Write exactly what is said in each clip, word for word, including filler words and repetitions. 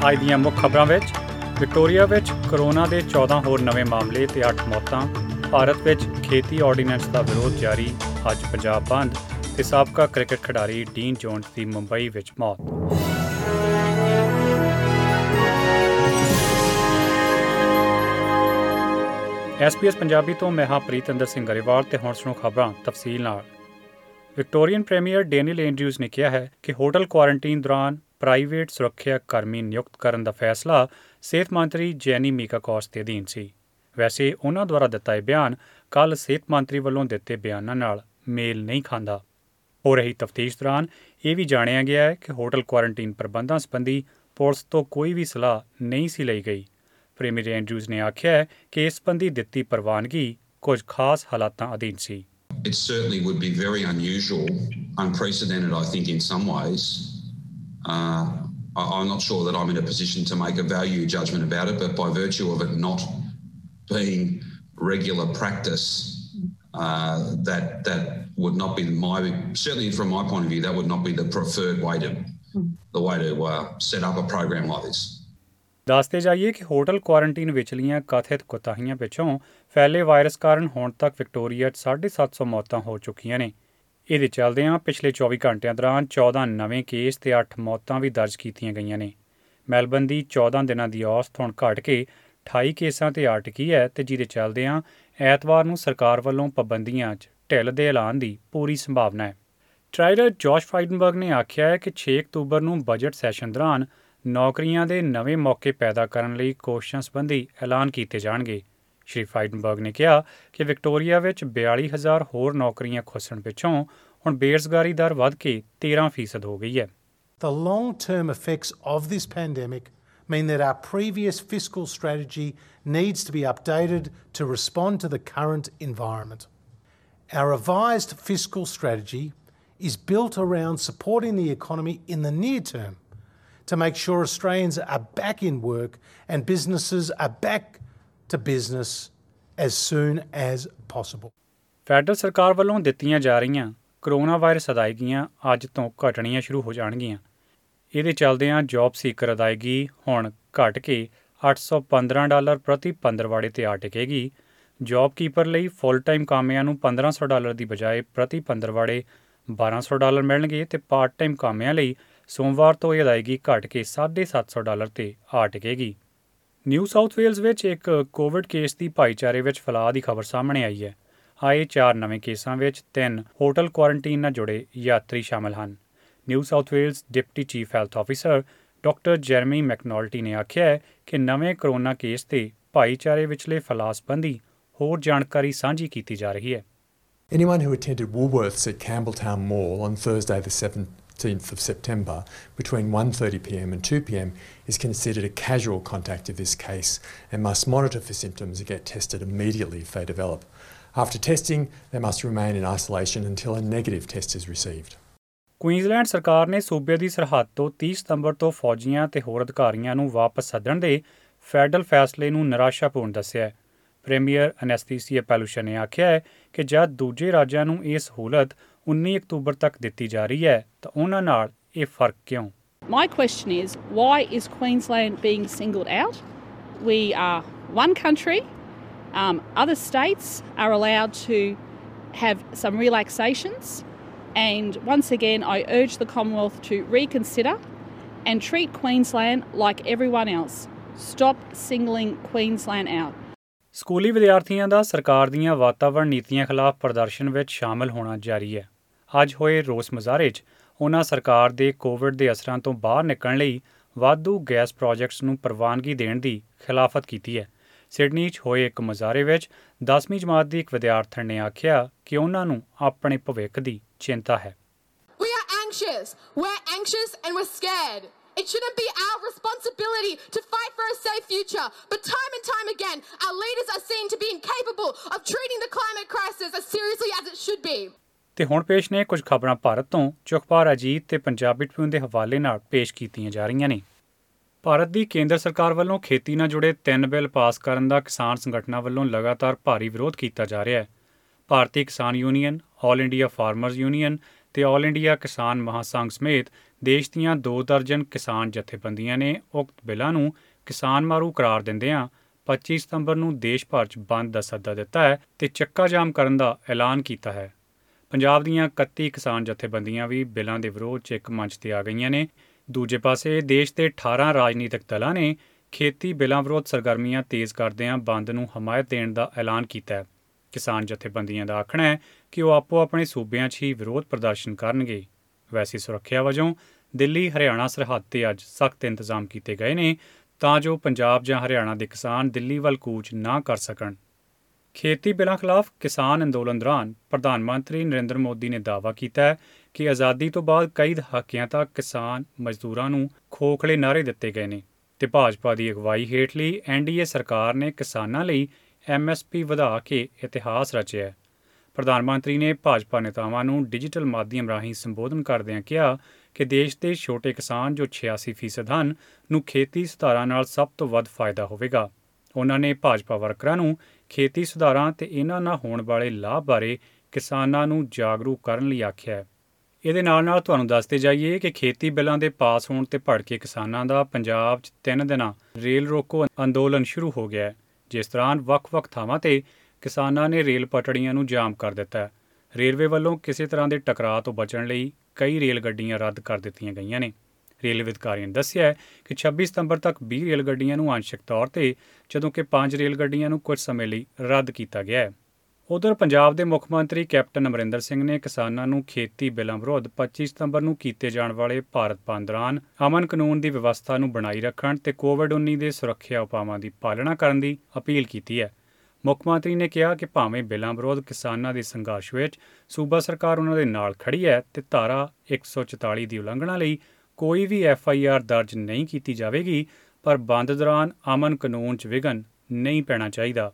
ਅੱਜ ਦੀਆਂ ਮੁੱਖ ਖਬਰਾਂ ਵਿੱਚ ਵਿਕਟੋਰੀਆ ਵਿੱਚ ਕਰੋਨਾ ਦੇ ਚੌਦਾਂ ਹੋਰ ਨਵੇਂ ਮਾਮਲੇ ਤੇ ਅੱਠ ਮੌਤਾਂ। ਭਾਰਤ ਵਿੱਚ ਖੇਤੀ ਆਰਡੀਨੈਂਸ ਦਾ ਵਿਰੋਧ ਜਾਰੀ। ਅੱਜ ਪੰਜਾਬ ਬੰਦ ਤੇ ਸਾਬਕਾ ਕ੍ਰਿਕਟ ਖਿਡਾਰੀ ਡੀਨ ਜੋਨਸ ਦੀ ਮੁੰਬਈ ਵਿੱਚ ਮੌਤ। ਐਸ ਪੀ ਐਸ ਪੰਜਾਬੀ ਤੋਂ ਮੈਂ ਹਾਂ ਪ੍ਰੀਤਿੰਦਰ ਸਿੰਘ ਗਰੇਵਾਲ ਤੇ ਹੁਣ ਸੁਣੋ ਖਬਰਾਂ ਤਫਸੀਲ ਨਾਲ। ਵਿਕਟੋਰੀਅਨ ਪ੍ਰੀਮੀਅਰ ਡੈਨੀਅਲ ਐਂਡਰਿਊਜ਼ ਨੇ ਕਿਹਾ ਹੈ ਕਿ ਹੋਟਲ ਕੁਆਰੰਟੀਨ ਦੌਰਾਨ ਪ੍ਰਾਈਵੇਟ ਸੁਰੱਖਿਆ ਕਰਮੀ ਨਿਯੁਕਤ ਕਰਨ ਦਾ ਫੈਸਲਾ ਸਿਹਤ ਮੰਤਰੀ ਜੈਨੀ ਮੀਕਾ ਕੌਸ ਦੇ ਅਧੀਨ ਸੀ। ਵੈਸੇ ਉਨ੍ਹਾਂ ਦੁਆਰਾ ਦਿੱਤਾ ਇਹ ਬਿਆਨ ਕੱਲ੍ਹ ਸਿਹਤ ਮੰਤਰੀ ਵੱਲੋਂ ਦਿੱਤੇ ਬਿਆਨਾਂ ਨਾਲ ਮੇਲ ਨਹੀਂ ਖਾਂਦਾ। ਹੋ ਰਹੀ ਤਫਤੀਸ਼ ਦੌਰਾਨ ਇਹ ਵੀ ਜਾਣਿਆ ਗਿਆ ਹੈ ਕਿ ਹੋਟਲ ਕੁਆਰੰਟੀਨ ਪ੍ਰਬੰਧਾਂ ਸੰਬੰਧੀ ਪੁਲਿਸ ਤੋਂ ਕੋਈ ਵੀ ਸਲਾਹ ਨਹੀਂ ਸੀ ਲਈ ਗਈ। ਪ੍ਰੀਮੀਅਰ ਐਂਡਰਿਊਜ਼ ਨੇ ਆਖਿਆ ਹੈ ਕਿ ਇਸ ਸੰਬੰਧੀ ਦਿੱਤੀ ਪ੍ਰਵਾਨਗੀ ਕੁਝ ਖਾਸ ਹਾਲਾਤਾਂ ਅਧੀਨ ਸੀ। It certainly would be very unusual, unprecedented, I think, in some ways. Uh, I'm not sure that I'm in a position to make a value judgment about it, but by virtue of it not being regular practice, uh, that that would not be my, certainly from my point of view, that would not be the preferred way to, the way to uh, set up a program like this. ਦੱਸਦੇ ਜਾਈਏ ਕਿ hotel quarantine ਵਿਚਲੀਆਂ ਕਥਿਤ ਕੋਤਾਹੀਆਂ ਪਿੱਛੋਂ ਫੈਲੇ virus ਕਾਰਨ ਹੁਣ ਤੱਕ ਵਿਕਟੋਰੀਆ 'ਚ ਸਾਢੇ ਸੱਤ ਸੌ ਮੌਤਾਂ ਹੋ ਚੁੱਕੀਆਂ ਨੇ। ਇਹਦੇ ਚੱਲਦਿਆਂ ਪਿਛਲੇ ਚੌਵੀ ਘੰਟਿਆਂ ਦੌਰਾਨ ਚੌਦਾਂ ਨਵੇਂ ਕੇਸ ਤੇ ਅੱਠ ਮੌਤਾਂ ਵੀ ਦਰਜ ਕੀਤੀਆਂ ਗਈਆਂ ਨੇ। ਮੈਲਬਨ ਦੀ ਚੌਦਾਂ ਦਿਨਾਂ ਦੀ ਔਸਤ ਹੁਣ ਘਟ ਕੇ ਅਠਾਈ ਕੇਸਾਂ ਤੇ ਆ ਟਕੀ ਹੈ ਤੇ ਜਿਹਦੇ ਚੱਲਦਿਆਂ ਐਤਵਾਰ ਨੂੰ ਸਰਕਾਰ ਵੱਲੋਂ ਪਾਬੰਦੀਆਂ 'ਚ ਢਿੱਲ ਦੇ ਐਲਾਨ ਦੀ ਪੂਰੀ ਸੰਭਾਵਨਾ ਹੈ। ਟ੍ਰਾਈਡਰ ਜੋਸ਼ ਫਾਈਡਨਬਰਗ ਨੇ ਆਖਿਆ ਹੈ ਕਿ ਛੇ ਅਕਤੂਬਰ ਨੂੰ ਬਜਟ ਸੈਸ਼ਨ ਦੌਰਾਨ ਨੌਕਰੀਆਂ ਦੇ ਨਵੇਂ ਮੌਕੇ ਪੈਦਾ ਕਰਨ ਲਈ ਕੋਸ਼ਿਸ਼ਾਂ ਸੰਬੰਧੀ ਐਲਾਨ ਕੀਤੇ ਜਾਣਗੇ। ਸ਼੍ਰੀ ਫਾਈਡਨਬਰਗ ਨੇ ਕਿਹਾ ਕਿ ਵਿਕਟੋਰੀਆ ਵਿੱਚ ਬਿਆਲੀ ਹਜ਼ਾਰ ਹੋਰ ਨੌਕਰੀਆਂ ਖੁੱਸਣ ਪਿੱਛੋਂ ਹੁਣ ਬੇਰੁਜ਼ਗਾਰੀ ਦਰ ਵੱਧ ਕੇ ਤੇਰਾਂ ਫੀਸਦ ਹੋ ਗਈ ਹੈ। The long-term effects of this pandemic mean that our previous fiscal strategy needs to be updated to respond to the current environment. Our revised fiscal strategy is built around supporting the economy in the near term to make sure Australians are back in work and businesses are back to business as soon as possible. Federal ਸਰਕਾਰ ਵੱਲੋਂ ਦਿੱਤੀਆਂ ਜਾ ਰਹੀਆਂ corona virus ਅਦਾਇਗੀਆਂ ਅੱਜ ਤੋਂ ਘਟਣੀਆਂ ਸ਼ੁਰੂ ਹੋ ਜਾਣਗੀਆਂ। ਇਹਦੇ ਚੱਲਦਿਆਂ ਜੌਬ ਸੀਕਰ ਅਦਾਇਗੀ ਹੁਣ ਘਟ ਕੇ ਅੱਠ ਸੌ ਪੰਦਰਾਂ ਡਾਲਰ ਪ੍ਰਤੀ ਪੰਦਰਵਾੜੇ ਤੇ ਆ ਟਿਕੇਗੀ। ਜੌਬ ਕੀਪਰ ਲਈ ਫੁੱਲ ਟਾਈਮ ਕਾਮਿਆਂ ਨੂੰ ਪੰਦਰਾਂ ਸੌ ਡਾਲਰ ਦੀ ਬਜਾਏ ਪ੍ਰਤੀ ਪੰਦਰਵਾੜੇ ਬਾਰਾਂ ਸੌ ਡਾਲਰ ਮਿਲਣਗੇ ਤੇ ਪਾਰਟ ਟਾਈਮ ਕਾਮਿਆਂ ਲਈ ਸੋਮਵਾਰ ਤੋਂ ਇਹ ਅਦਾਇਗੀ ਘਟ ਕੇ ਸਾਢੇ ਸੱਤ ਸੌ ਡਾਲਰ ਤੇ ਆ ਟਿਕੇਗੀ। ਨਿਊ ਸਾਊਥ ਵੇਲਜ਼ ਵਿੱਚ ਇੱਕ ਕੋਵਿਡ ਕੇਸ ਦੀ ਭਾਈਚਾਰੇ ਵਿੱਚ ਫੈਲਾਅ ਦੀ ਖਬਰ ਸਾਹਮਣੇ ਆਈ ਹੈ। ਆਏ ਚਾਰ ਨਵੇਂ ਕੇਸਾਂ ਵਿੱਚ ਤਿੰਨ ਹੋਟਲ ਕੁਆਰੰਟੀਨ ਨਾਲ ਜੁੜੇ ਯਾਤਰੀ ਸ਼ਾਮਲ ਹਨ। New South Wales deputy chief health officer doctor Jeremy McAnulty ਨੇ ਆਖਿਆ ਹੈ ਕਿ ਨਵੇਂ ਕਰੋਨਾ ਕੇਸ ਤੇ ਭਾਈਚਾਰੇ ਵਿਚਲੇ ਫੈਲਾਅ ਸੰਬੰਧੀ ਹੋਰ ਜਾਣਕਾਰੀ ਸਾਂਝੀ ਕੀਤੀ ਜਾ ਰਹੀ ਹੈ। Anyone who attended Woolworths at Campbelltown Mall on Thursday the seventeenth of September between one thirty p m and two p m is considered a casual contact of this case and must monitor for symptoms and get tested immediately if they develop. After testing, they must remain in isolation until a negative test is received. Queensland ਸਰਕਾਰ ਨੇ ਸੂਬੇ ਦੀ ਸਰਹੱਦ ਤੋਂ ਤੀਹ ਸਤੰਬਰ ਤੋਂ ਫੌਜੀਆਂ ਤੇ ਹੋਰ ਅਧਿਕਾਰੀਆਂ ਨੂੰ ਵਾਪਸ ਸੱਦਣ ਦੇ ਫੈਡਰਲ ਫੈਸਲੇ ਨੂੰ ਨਿਰਾਸ਼ਾਪੂਰਨ ਦੱਸਿਆ ਹੈ। ਪ੍ਰੀਮੀਅਰ ਅਨੈਸਥੀਸੀਆ ਪੈਲੂਸ਼ਾ ਨੇ ਆਖਿਆ ਹੈ ਕਿ ਜਦ ਦੂਜੇ ਰਾਜਾਂ ਨੂੰ ਇਹ ਸਹੂਲਤ ਉੱਨੀ ਅਕਤੂਬਰ ਤੱਕ ਦਿੱਤੀ ਜਾ ਰਹੀ ਹੈ ਤਾਂ ਉਹਨਾਂ ਨਾਲ ਇਹ ਫਰਕ ਕਿਉਂ? My question is, why is Queensland being singled out? We are one country. Um, other states are allowed to have some relaxations. And once again, I urge the Commonwealth to reconsider and treat Queensland like everyone else. Stop singling Queensland out. ਸਕੂਲੀ ਵਿਦਿਆਰਥੀਆਂ ਦਾ ਸਰਕਾਰ ਦੀਆਂ ਵਾਤਾਵਰਣ ਨੀਤੀਆਂ ਖਿਲਾਫ ਪ੍ਰਦਰਸ਼ਨ ਵਿੱਚ ਸ਼ਾਮਲ ਹੋਣਾ ਜਾਰੀ ਹੈ। ਅੱਜ ਹੋਏ ਰੋਸ ਮੁਜ਼ਾਹਰੇ 'ਚ ਉਨ੍ਹਾਂ ਸਰਕਾਰ ਦੇ ਕੋਵਿਡ ਦੇ ਅਸਰਾਂ ਤੋਂ ਬਾਹਰ ਨਿਕਲਣ ਲਈ ਵਾਧੂ ਗੈਸ ਪ੍ਰੋਜੈਕਟਸ ਨੂੰ ਪ੍ਰਵਾਨਗੀ ਦੇਣ ਦੀ ਖਿਲਾਫਤ ਕੀਤੀ ਹੈ। ਸਿਡਨੀ 'ਚ ਹੋਏ ਇੱਕ ਮੁਜ਼ਾਹਰੇ ਵਿੱਚ ਦਸਵੀਂ ਜਮਾਤ ਦੀ ਇੱਕ ਵਿਦਿਆਰਥਣ ਨੇ ਆਖਿਆ ਕਿ ਉਹਨਾਂ ਨੂੰ ਆਪਣੇ ਭਵਿੱਖ ਦੀ ਚਿੰਤਾ ਹੈ। We are anxious. We're anxious and we're scared. It shouldn't be our responsibility to fight for a safe future, but time and time again, our leaders are seen to be incapable of treating the climate crisis as seriously as it should be. ਤੇ ਹੁਣ ਪੇਸ਼ ਨੇ ਕੁਝ ਖਬਰਾਂ ਭਾਰਤ ਤੋਂ ਜੋ ਅਖਬਾਰ ਅਜੀਤ ਤੇ ਪੰਜਾਬੀ ਟ੍ਰਿਬਿਊਨ ਦੇ ਹਵਾਲੇ ਨਾਲ ਪੇਸ਼ ਕੀਤੀਆਂ ਜਾ ਰਹੀਆਂ ਨੇ। ਭਾਰਤ ਦੀ ਕੇਂਦਰ ਸਰਕਾਰ ਵੱਲੋਂ ਖੇਤੀ ਨਾਲ ਜੁੜੇ ਤਿੰਨ ਬਿੱਲ ਪਾਸ ਕਰਨ ਦਾ ਕਿਸਾਨ ਸੰਗਠਨਾਂ ਵੱਲੋਂ ਲਗਾਤਾਰ ਭਾਰੀ ਵਿਰੋਧ ਕੀਤਾ ਜਾ ਰਿਹਾ ਹੈ। Bharti Kisan union, all India farmers union ਤੇ ਆਲ ਇੰਡੀਆ ਕਿਸਾਨ ਮਹਾਸੰਘ ਸਮੇਤ ਦੇਸ਼ ਦੀਆਂ ਦੋ ਦਰਜਨ ਕਿਸਾਨ ਜਥੇਬੰਦੀਆਂ ਨੇ ਉਕਤ ਬਿੱਲਾਂ ਨੂੰ ਕਿਸਾਨ ਮਾਰੂ ਕਰਾਰ ਦਿੰਦਿਆਂ ਪੱਚੀ ਸਤੰਬਰ ਨੂੰ ਦੇਸ਼ ਭਰ 'ਚ ਬੰਦ ਦਾ ਸੱਦਾ ਦਿੱਤਾ ਹੈ ਤੇ ਚੱਕਾ ਜਾਮ ਕਰਨ ਦਾ ਐਲਾਨ ਕੀਤਾ ਹੈ। ਪੰਜਾਬ ਦੀਆਂ ਇਕੱਤੀ ਕਿਸਾਨ ਜਥੇਬੰਦੀਆਂ ਵੀ ਬਿੱਲਾਂ ਦੇ ਵਿਰੋਧ 'ਚ ਇੱਕ ਮੰਚ ਤੇ ਆ ਗਈਆਂ ਨੇ। ਦੂਜੇ ਪਾਸੇ ਦੇਸ਼ ਦੇ ਅਠਾਰਾਂ ਰਾਜਨੀਤਿਕ ਦਲਾਂ ਨੇ ਖੇਤੀ ਬਿੱਲਾਂ ਵਿਰੋਧ ਸਰਗਰਮੀਆਂ ਤੇਜ਼ ਕਰਦਿਆਂ ਬੰਦ ਨੂੰ ਹਮਾਇਤ ਦੇਣ ਦਾ ਐਲਾਨ ਕੀਤਾ ਹੈ। ਕਿਸਾਨ ਜਥੇਬੰਦੀਆਂ ਦਾ ਆਖਣਾ ਹੈ ਕਿ ਉਹ ਆਪੋ ਆਪਣੇ ਸੂਬਿਆਂ 'ਚ ਹੀ ਵਿਰੋਧ ਪ੍ਰਦਰਸ਼ਨ ਕਰਨਗੇ। ਵੈਸੀ ਸੁਰੱਖਿਆ ਵਜੋਂ ਦਿੱਲੀ ਹਰਿਆਣਾ ਸਰਹੱਦ 'ਤੇ ਅੱਜ ਸਖਤ ਇੰਤਜ਼ਾਮ ਕੀਤੇ ਗਏ ਨੇ ਤਾਂ ਜੋ ਪੰਜਾਬ ਜਾਂ ਹਰਿਆਣਾ ਦੇ ਕਿਸਾਨ ਦਿੱਲੀ ਵੱਲ ਕੂਚ ਨਾ ਕਰ ਸਕਣ। ਖੇਤੀ ਬਿੱਲਾਂ ਖਿਲਾਫ ਕਿਸਾਨ ਅੰਦੋਲਨ ਦੌਰਾਨ ਪ੍ਰਧਾਨ ਮੰਤਰੀ ਨਰਿੰਦਰ ਮੋਦੀ ਨੇ ਦਾਅਵਾ ਕੀਤਾ ਹੈ ਕਿ ਆਜ਼ਾਦੀ ਤੋਂ ਬਾਅਦ ਕਈ ਦਹਾਕਿਆਂ ਤੱਕ ਕਿਸਾਨ ਮਜ਼ਦੂਰਾਂ ਨੂੰ ਖੋਖਲੇ ਨਾਅਰੇ ਦਿੱਤੇ ਗਏ ਨੇ ਤੇ ਭਾਜਪਾ ਦੀ ਅਗਵਾਈ ਹੇਠਲੀ ਐਨ ਡੀ ਏ ਸਰਕਾਰ ਨੇ ਕਿਸਾਨਾਂ ਲਈ ਐਮ ਐਸ ਪੀ ਵਧਾ ਕੇ ਇਤਿਹਾਸ ਰਚਿਆ ਹੈ। ਪ੍ਰਧਾਨ ਮੰਤਰੀ ਨੇ ਭਾਜਪਾ ਨੇਤਾਵਾਂ ਨੂੰ ਡਿਜੀਟਲ ਮਾਧਿਅਮ ਰਾਹੀਂ ਸੰਬੋਧਨ ਕਰਦਿਆਂ ਕਿਹਾ ਕਿ ਦੇਸ਼ ਦੇ ਛੋਟੇ ਕਿਸਾਨ ਜੋ ਛਿਆਸੀ ਫੀਸਦ ਹਨ ਨੂੰ ਖੇਤੀ ਸੁਧਾਰਾਂ ਨਾਲ ਸਭ ਤੋਂ ਵੱਧ ਫਾਇਦਾ ਹੋਵੇਗਾ। ਉਨ੍ਹਾਂ ਨੇ ਭਾਜਪਾ ਵਰਕਰਾਂ ਨੂੰ ਖੇਤੀ ਸੁਧਾਰਾਂ ਤੇ ਇਹਨਾਂ ਨਾਲ ਹੋਣ ਵਾਲੇ ਲਾਭ ਬਾਰੇ ਕਿਸਾਨਾਂ ਨੂੰ ਜਾਗਰੂਕ ਕਰਨ ਲਈ ਆਖਿਆ ਹੈ। ਇਹਦੇ ਨਾਲ ਨਾਲ ਤੁਹਾਨੂੰ ਦੱਸਦੇ ਜਾਈਏ ਕਿ ਖੇਤੀ ਬਿੱਲਾਂ ਦੇ ਪਾਸ ਹੋਣ ਤੇ ਭੜਕੇ ਕਿਸਾਨਾਂ ਦਾ ਪੰਜਾਬ 'ਚ ਤਿੰਨ ਦਿਨਾਂ ਰੇਲ ਰੋਕੋ ਅੰਦੋਲਨ ਸ਼ੁਰੂ ਹੋ ਗਿਆ ਹੈ, ਜਿਸ ਦੌਰਾਨ ਵੱਖ-ਵੱਖ ਥਾਵਾਂ ਤੇ ਕਿਸਾਨਾਂ ਨੇ ਰੇਲ ਪਟੜੀਆਂ ਨੂੰ ਜਾਮ ਕਰ ਦਿੱਤਾ। ਰੇਲਵੇ ਵੱਲੋਂ ਕਿਸੇ ਤਰ੍ਹਾਂ ਦੇ ਟਕਰਾਅ ਤੋਂ ਬਚਣ ਲਈ ਕਈ ਰੇਲ ਗੱਡੀਆਂ ਰੱਦ ਕਰ ਦਿੱਤੀਆਂ ਗਈਆਂ ਨੇ। ਰੇਲਵੇ ਅਧਿਕਾਰੀਆਂ ਨੇ ਦੱਸਿਆ ਹੈ ਕਿ ਛੱਬੀ ਸਤੰਬਰ ਤੱਕ ਵੀਹ ਰੇਲ ਗੱਡੀਆਂ ਨੂੰ ਅੰਸ਼ਕ ਤੌਰ ਤੇ ਜਦੋਂ ਕਿ ਪੰਜ ਰੇਲ ਗੱਡੀਆਂ ਨੂੰ ਕੁਝ ਸਮੇਂ ਲਈ ਰੱਦ ਕੀਤਾ ਗਿਆ ਹੈ। ਉਧਰ ਪੰਜਾਬ ਦੇ ਮੁੱਖ ਮੰਤਰੀ ਕੈਪਟਨ ਅਮਰਿੰਦਰ ਸਿੰਘ ਨੇ ਕਿਸਾਨਾਂ ਨੂੰ ਖੇਤੀ ਬਿੱਲਾਂ ਵਿਰੁੱਧ ਪੱਚੀ ਸਤੰਬਰ ਨੂੰ ਕੀਤੇ ਜਾਣ ਵਾਲੇ ਭਾਰਤ ਬੰਦ ਦੌਰਾਨ ਅਮਨ ਕਾਨੂੰਨ ਦੀ ਵਿਵਸਥਾ ਨੂੰ ਬਣਾਈ ਰੱਖਣ ਤੇ ਕੋਵਿਡ ਉੱਨੀ ਦੇ ਸੁਰੱਖਿਆ ਉਪਾਵਾਂ ਦੀ ਪਾਲਣਾ ਕਰਨ ਦੀ ਅਪੀਲ ਕੀਤੀ ਹੈ। ਮੁੱਖ ਮੰਤਰੀ ਨੇ ਕਿਹਾ ਕਿ ਭਾਵੇਂ ਬਿੱਲਾਂ ਵਿਰੁੱਧ ਕਿਸਾਨਾਂ ਦੇ ਸੰਘਰਸ਼ ਵਿੱਚ ਸੂਬਾ ਸਰਕਾਰ ਉਹਨਾਂ ਦੇ ਨਾਲ ਖੜੀ ਹੈ ਤੇ ਧਾਰਾ ਇੱਕ ਸੌ ਚੁਤਾਲੀ ਦੀ ਉਲੰਘਣਾ ਲਈ ਕੋਈ ਵੀ ਐਫ ਆਈ ਆਰ ਦਰਜ ਨਹੀਂ ਕੀਤੀ ਜਾਵੇਗੀ, ਪਰ ਬੰਦ ਦੌਰਾਨ ਅਮਨ ਕਾਨੂੰਨ 'ਚ ਵਿਘਨ ਨਹੀਂ ਪੈਣਾ ਚਾਹੀਦਾ।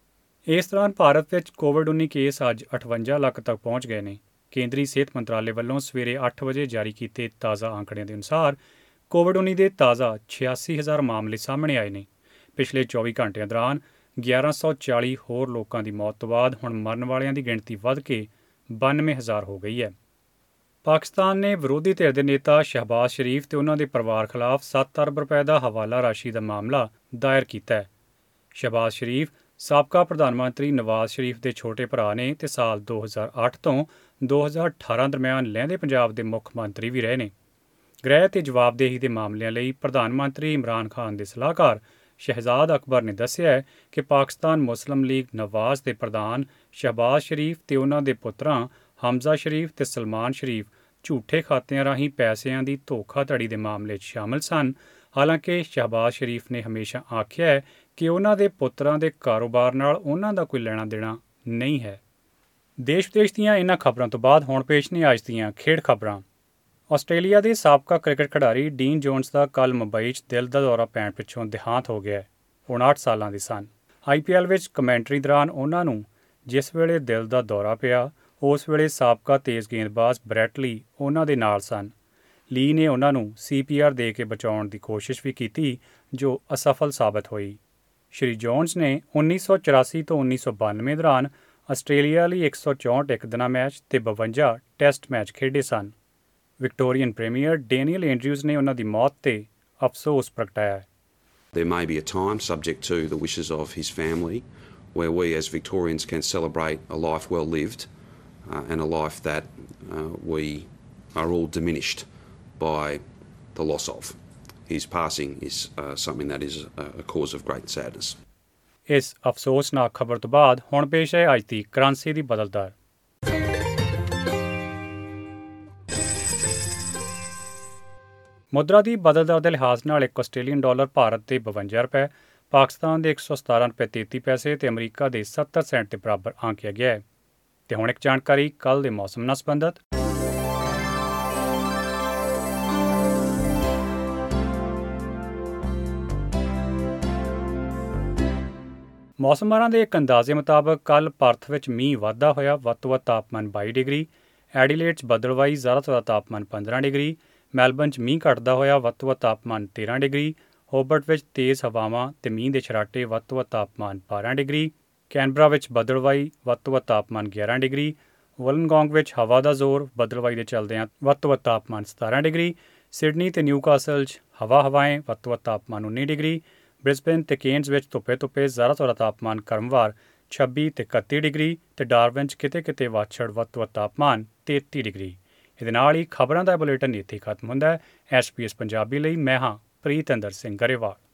ਇਸ ਦੌਰਾਨ ਭਾਰਤ ਵਿੱਚ ਕੋਵਿਡ ਉੱਨੀ ਕੇਸ ਅੱਜ ਅਠਵੰਜਾ ਲੱਖ ਤੱਕ ਪਹੁੰਚ ਗਏ ਨੇ। ਕੇਂਦਰੀ ਸਿਹਤ ਮੰਤਰਾਲੇ ਵੱਲੋਂ ਸਵੇਰੇ ਅੱਠ ਵਜੇ ਜਾਰੀ ਕੀਤੇ ਤਾਜ਼ਾ ਅੰਕੜਿਆਂ ਦੇ ਅਨੁਸਾਰ ਕੋਵਿਡ ਉੱਨੀ ਦੇ ਤਾਜ਼ਾ ਛਿਆਸੀ ਹਜ਼ਾਰ ਮਾਮਲੇ ਸਾਹਮਣੇ ਆਏ ਨੇ। ਪਿਛਲੇ ਚੌਵੀ ਘੰਟਿਆਂ ਦੌਰਾਨ ਗਿਆਰਾਂ ਸੌ ਚਾਲੀ ਹੋਰ ਲੋਕਾਂ ਦੀ ਮੌਤ ਤੋਂ ਬਾਅਦ ਹੁਣ ਮਰਨ ਵਾਲਿਆਂ ਦੀ ਗਿਣਤੀ ਵੱਧ ਕੇ ਬਾਨਵੇਂ ਹਜ਼ਾਰ ਹੋ ਗਈ ਹੈ। ਪਾਕਿਸਤਾਨ ਨੇ ਵਿਰੋਧੀ ਧਿਰ ਦੇ ਨੇਤਾ ਸ਼ਹਿਬਾਜ਼ ਸ਼ਰੀਫ ਤੇ ਉਹਨਾਂ ਦੇ ਪਰਿਵਾਰ ਖਿਲਾਫ ਸੱਤ ਅਰਬ ਰੁਪਏ ਦਾ ਹਵਾਲਾ ਰਾਸ਼ੀ ਦਾ ਮਾਮਲਾ ਦਾਇਰ ਕੀਤਾ ਹੈ। ਸ਼ਹਿਬਾਜ਼ ਸ਼ਰੀਫ ਸਾਬਕਾ ਪ੍ਰਧਾਨ ਮੰਤਰੀ ਨਵਾਜ਼ ਸ਼ਰੀਫ ਦੇ ਛੋਟੇ ਭਰਾ ਨੇ ਤੇ ਸਾਲ ਦੋ ਹਜ਼ਾਰ ਅੱਠ ਤੋਂ ਦੋ ਹਜ਼ਾਰ ਅਠਾਰਾਂ ਦਰਮਿਆਨ ਲਹਿੰਦੇ ਪੰਜਾਬ ਦੇ ਮੁੱਖ ਮੰਤਰੀ ਵੀ ਰਹੇ ਨੇ। ਗ੍ਰਹਿ ਤੇ ਜਵਾਬਦੇਹੀ ਦੇ ਮਾਮਲਿਆਂ ਲਈ ਪ੍ਰਧਾਨ ਮੰਤਰੀ ਇਮਰਾਨ ਖਾਨ ਦੇ ਸਲਾਹਕਾਰ ਸ਼ਹਿਜ਼ਾਦ ਅਕਬਰ ਨੇ ਦੱਸਿਆ ਹੈ ਕਿ ਪਾਕਿਸਤਾਨ ਮੁਸਲਿਮ ਲੀਗ ਨਵਾਜ਼ ਦੇ ਪ੍ਰਧਾਨ ਸ਼ਹਿਬਾਜ਼ ਸ਼ਰੀਫ ਤੇ ਉਹਨਾਂ ਦੇ ਪੁੱਤਰਾਂ ਹਮਜ਼ਾ ਸ਼ਰੀਫ ਤੇ ਸਲਮਾਨ ਸ਼ਰੀਫ ਝੂਠੇ ਖਾਤਿਆਂ ਰਾਹੀਂ ਪੈਸਿਆਂ ਦੀ ਧੋਖਾਧੜੀ ਦੇ ਮਾਮਲੇ 'ਚ ਸ਼ਾਮਲ ਸਨ। ਹਾਲਾਂਕਿ ਸ਼ਹਿਬਾਜ਼ ਸ਼ਰੀਫ ਨੇ ਹਮੇਸ਼ਾ ਆਖਿਆ ਹੈ ਕਿ ਉਹਨਾਂ ਦੇ ਪੁੱਤਰਾਂ ਦੇ ਕਾਰੋਬਾਰ ਨਾਲ ਉਹਨਾਂ ਦਾ ਕੋਈ ਲੈਣਾ ਦੇਣਾ ਨਹੀਂ ਹੈ। ਦੇਸ਼ ਵਿਦੇਸ਼ ਦੀਆਂ ਇਹਨਾਂ ਖਬਰਾਂ ਤੋਂ ਬਾਅਦ ਹੁਣ ਪੇਸ਼ ਨੇ ਅੱਜ ਦੀਆਂ ਖੇਡ ਖਬਰਾਂ। ਆਸਟ੍ਰੇਲੀਆ ਦੇ ਸਾਬਕਾ ਕ੍ਰਿਕਟ ਖਿਡਾਰੀ ਡੀਨ ਜੋਨਸ ਦਾ ਕੱਲ੍ਹ ਮੁੰਬਈ 'ਚ ਦਿਲ ਦਾ ਦੌਰਾ ਪੈਣ ਪਿੱਛੋਂ ਦੇਹਾਂਤ ਹੋ ਗਿਆ। ਉਣਾਹਠ ਸਾਲਾਂ ਦੇ ਸਨ। ਆਈ ਪੀ ਐਲ ਵਿੱਚ ਕਮੈਂਟਰੀ ਦੌਰਾਨ ਉਹਨਾਂ ਨੂੰ ਜਿਸ ਵੇਲੇ ਦਿਲ ਦਾ ਦੌਰਾ ਪਿਆ ਉਸ ਵੇਲੇ ਸਾਬਕਾ ਤੇਜ਼ ਗੇਂਦਬਾਜ਼ ਬ੍ਰੈਟ ਲੀ ਉਹਨਾਂ ਦੇ ਨਾਲ ਸਨ। ਲੀ ਨੇ ਉਹਨਾਂ ਨੂੰ ਸੀ ਪੀ ਆਰ ਦੇ ਕੇ ਬਚਾਉਣ ਦੀ ਕੋਸ਼ਿਸ਼ ਵੀ ਕੀਤੀ ਜੋ ਅਸਫਲ ਸਾਬਤ ਹੋਈ। ਸ਼੍ਰੀ ਜੋਨਸ ਨੇ ਉੱਨੀ ਸੌ ਚੁਰਾਸੀ ਤੋਂ ਉੱਨੀ ਸੌ ਬਾਨਵੇਂ ਦੌਰਾਨ ਆਸਟ੍ਰੇਲੀਆ ਲਈ ਇੱਕ ਸੌ ਚੌਂਹਠ ਇੱਕ ਦਿਨਾਂ ਮੈਚ ਤੇ ਬਵੰਜਾ ਟੈਸਟ ਮੈਚ ਖੇਡੇ ਸਨ। ਵਿਕਟੋਰੀਅਨ ਪ੍ਰੀਮੀਅਰ ਡੈਨੀਅਲ ਐਂਡਰਿਊਜ਼ ਨੇ ਉਹਨਾਂ ਦੀ ਮੌਤ ਤੇ ਅਫਸੋਸ ਪ੍ਰਗਟਾਇਆ। There may be a time, subject to the wishes of his family, where we as Victorians can celebrate a life well lived uh, and a life that uh, we are all diminished by the loss of. His passing is uh, something that is a cause of great sadness. ਇਸ ਅਫਸੋਸਨਾਕ ਖਬਰ ਤੋਂ ਬਾਅਦ ਹੁਣ ਪੇਸ਼ ਹੈ ਅੱਜ ਦੀ currency ਦੀ ਬਦਲ ਦਰ। ਮੁਦਰਾ ਦੀ ਬਦਲ ਦਰ ਦੇ ਲਿਹਾਜ਼ ਨਾਲ ਇੱਕ ਆਸਟ੍ਰੇਲੀਅਨ ਡਾਲਰ ਭਾਰਤ ਦੇ ਬਵੰਜਾ ਰੁਪਏ, ਪਾਕਿਸਤਾਨ ਦੇ ਇੱਕ ਸੌ ਸਤਾਰਾਂ ਰੁਪਏ ਤੇਤੀ ਪੈਸੇ ਤੇ ਅਮਰੀਕਾ ਦੇ ਸੱਤਰ ਸੈਂਟ ਦੇ ਬਰਾਬਰ ਆਂਕਿਆ ਗਿਆ ਹੈ। ਤੇ ਹੁਣ ਇੱਕ ਜਾਣਕਾਰੀ ਕੱਲ੍ਹ ਦੇ ਮੌਸਮ ਨਾਲ ਸੰਬੰਧਿਤ। ਮੌਸਮਾਰਾਂ ਦੇ ਇੱਕ ਅੰਦਾਜ਼ੇ ਮੁਤਾਬਕ ਕੱਲ੍ਹ ਪਰਥ ਵਿੱਚ ਮੀਂਹ ਵਾਧਾ ਹੋਇਆ, ਵੱਧ ਤੋਂ ਵੱਧ ਤਾਪਮਾਨ ਬਾਈ ਡਿਗਰੀ। ਐਡੀਲੇਡ 'ਚ ਬੱਦਲਵਾਈ, ਜ਼ਿਆਦਾ ਤੋਂ ਜ਼ਿਆਦਾ ਤਾਪਮਾਨ ਪੰਦਰਾਂ ਡਿਗਰੀ। ਮੈਲਬਨ 'ਚ ਮੀਂਹ ਘਟਦਾ ਹੋਇਆ, ਵੱਧ ਤੋਂ ਵੱਧ ਤਾਪਮਾਨ ਤੇਰਾਂ ਡਿਗਰੀ। ਹੋਬਰਟ ਵਿੱਚ ਤੇਜ਼ ਹਵਾਵਾਂ ਤੇ ਮੀਂਹ ਦੇ ਛਰਾਟੇ, ਵੱਧ ਤੋਂ ਵੱਧ ਤਾਪਮਾਨ ਬਾਰਾਂ ਡਿਗਰੀ। ਕੈਨਬਰਾ ਵਿੱਚ ਬੱਦਲਵਾਈ, ਵੱਧ ਤੋਂ ਵੱਧ ਤਾਪਮਾਨ ਗਿਆਰਾਂ ਡਿਗਰੀ। ਵਲਨਗੋਂਗ ਵਿੱਚ ਹਵਾ ਦਾ ਜ਼ੋਰ, ਬੱਦਲਵਾਈ ਦੇ ਚੱਲਦਿਆਂ ਵੱਧ ਤੋਂ ਵੱਧ ਤਾਪਮਾਨ ਸਤਾਰਾਂ ਡਿਗਰੀ। ਸਿਡਨੀ ਤੇ ਨਿਊਕਾਸਲ 'ਚ ਹਵਾ ਹਵਾएं ਵੱਧ ਤੋਂ ਵੱਧ ਤਾਪਮਾਨ ਉੱਨੀ ਡਿਗਰੀ, ਬ੍ਰਿਸਬੇਨ ਤੇ ਕੇਨਜ਼ ਵਿੱਚ ਧੁੱਪੇ ਧੁੱਪੇ ਜ਼ਿਆਦਾਤਰ ਤਾਪਮਾਨ ਕ੍ਰਮਵਾਰ ਛੱਬੀ ਤੇ ਇਕੱਤੀ ਡਿਗਰੀ ਤੇ ਡਾਰਵਿਨ 'ਚ ਕਿਤੇ ਕਿਤੇ ਵਾਛੜ ਵੱਧ ਤੋਂ ਵੱਧ ਤਾਪਮਾਨ ਤੇਤੀ ਡਿਗਰੀ। ਇਹਦੇ ਨਾਲ ਹੀ ਖਬਰਾਂ ਦਾ ਬੁਲੇਟਿਨ ਇੱਥੇ ਖਤਮ ਹੁੰਦਾ ਹੈ। ਐਸ ਪੀ ਐਸ ਪੰਜਾਬੀ ਲਈ ਮੈਂ ਹਾਂ ਪ੍ਰੀਤਿੰਦਰ ਸਿੰਘ ਗਰੇਵਾਲ।